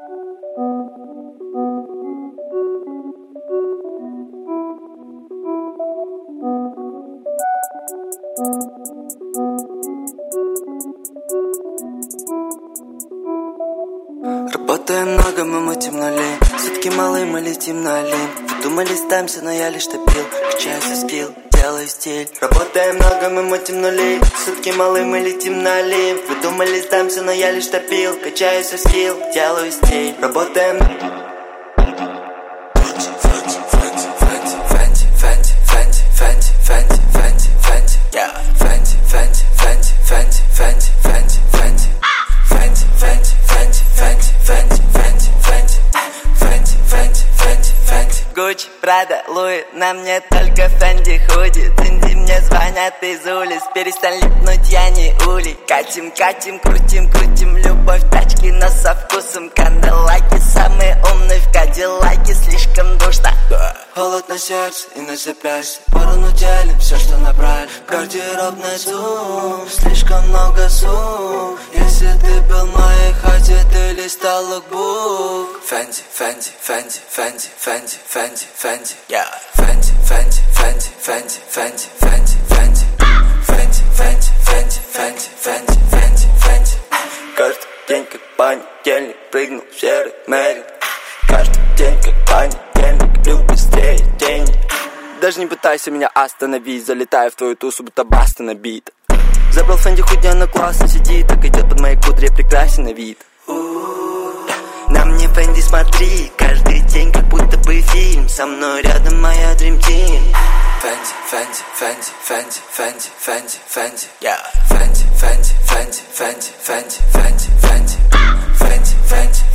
Работаем много, мы мутим нули. Сутки малые, мы летим на лин. Вы думали, сдаемся, но я лишь топил. Качаю скилл, делаю стиль. Работаем много, мы мутим нули. Сутки малые, мы летим на лин. Вы думали, сдаемся, но я лишь топил. Качаю скилл, делаю стиль. Работаем. Гуччи, Прада, Луи, на мне только Фенди худи. Цинди мне звонят из улиц, перестань липнуть, я не улей. Катим, катим, крутим, крутим, любовь тачки, но со вкусом канделаки. Самые умные в кадиллаке, слишком душно. Холод на сердце и на запястье, порону делим все, что набрали. Гардеробный зум, слишком много сумм. Если ты был в моей хате, ты листал лукбук. Фенди, Фенди, Фенди, Фенди, Фенди, Фенди, Фенди, yeah. Фенди, Фенди, Фенди, Фенди, Фенди, Фенди, Фенди, Фенди, Фенди, Фенди, Фенди, Фенди, Фенди, Фенди. Каждый день как понедельник, прыгнул в серый Мерин. Каждый день как понедельник, люблю быстрее денег. Даже не пытайся меня остановить, залетаю в твою тусу, будто баста набит. Забрал Фенди худи, она классно сидит, так идет под моей кудри, прекрасен на вид. На мне Фенди смотри, каждый день как будто бы фильм. Со мной рядом моя Dream Team. Фенди, Фенди, Фенди, Фенди, Фенди, Фенди, Фенди, yeah. Фенди, Фенди, Фенди, Фенди, Фенди, Фенди, Фенди, Фенди, Фенди.